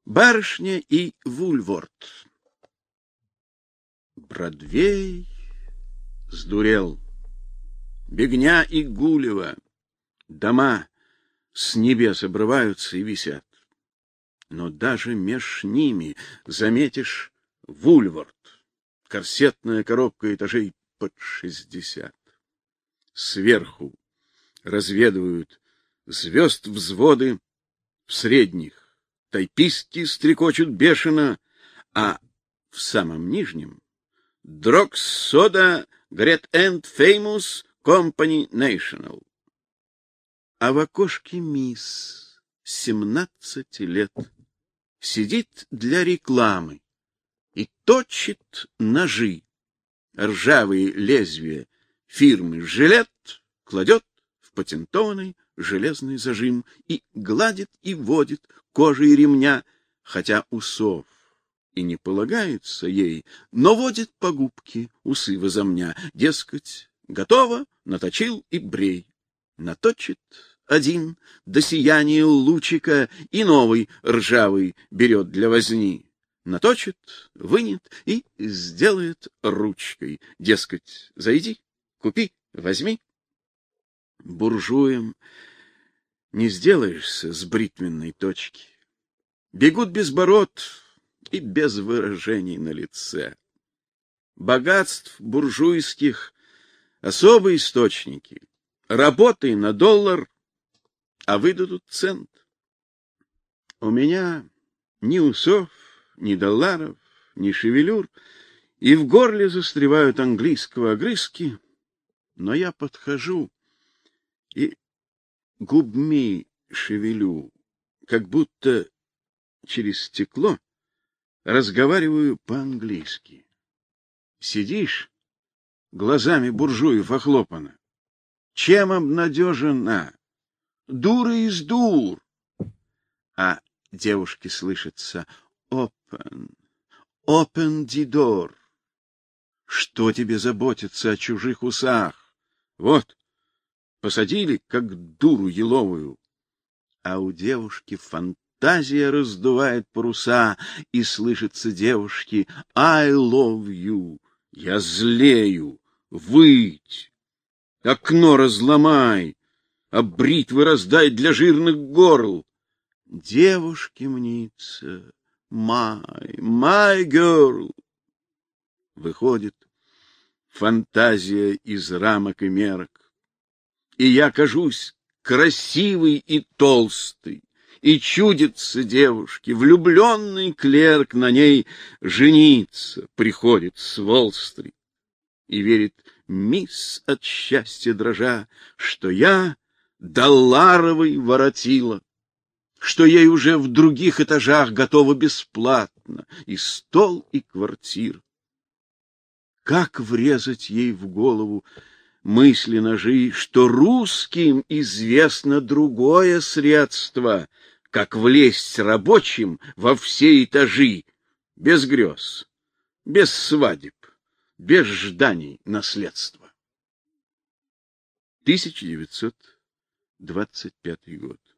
Барышня и Вульворт. Бродвей сдурел. Бегня и Гулева. Дома с небес обрываются и висят. Но даже меж ними заметишь Вульворт. Корсетная коробка этажей под 60. Сверху разведывают звезд взводы, в средних тайпистки стрекочут бешено, а в самом нижнем Drugs Soda Great and Famous Company National. А в окошке мисс 17 лет сидит для рекламы и точит ножи. Ржавые лезвия фирмы «Жилет» кладет в патентованный железный зажим и гладит и водит кожей ремня, хотя усов и не полагается ей, но водит по губке, усы возомня, дескать, готово, наточил и брей. Наточит один до сияния лучика и новый ржавый берет для возни. Наточит, вынет и сделает ручкой, дескать, зайди, купи, возьми. Буржуем не сделаешься с бритвенной точки. Бегут без бород и без выражений на лице. Богатств буржуйских особые источники. Работай на $1, а выдадут цент. У меня ни усов, ни долларов, ни шевелюр, и в горле застревают английского огрызки, но я подхожу и губми шевелю, как будто через стекло разговариваю по-английски. Сидишь, глазами буржуев охлопана. Чем обнадежена? Дура из дур. А девушке слышится open the door. Что тебе заботиться о чужих усах? Вот, посадили, как дуру еловую. А у девушки фантазия раздувает паруса, и слышится девушке I love you. Я злею, выть. Окно разломай, а бритвы раздай для жирных горл. Девушке мнится my girl. Выходит фантазия из рамок и мерок. И я кажусь красивый и толстый, и чудится девушке, влюбленный клерк на ней жениться приходит с Уолл-стрит и верит мисс от счастья дрожа, что я долларовый воротила, что ей уже в других этажах готово бесплатно и стол, и квартира. Как врезать ей в голову мысли ножи, что русским известно другое средство, как влезть рабочим во все этажи, без грез, без свадеб, без жданий наследства. 1925 год.